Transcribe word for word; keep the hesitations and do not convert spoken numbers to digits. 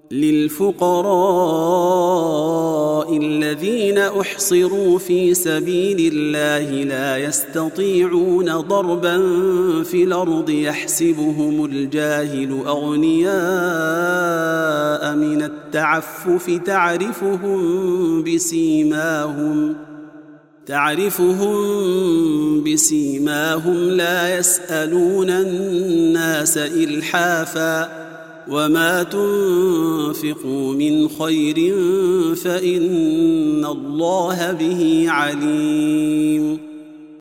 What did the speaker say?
للفقراء الذين أحصروا في سبيل الله لا يستطيعون ضربا في الأرض يحسبهم الجاهل أغنياء من التعفف تعرفهم بسيماهم تعرفهم بسيماهم لا يسألون الناس إلحافا وما تنفقوا من خير فإن الله به عليم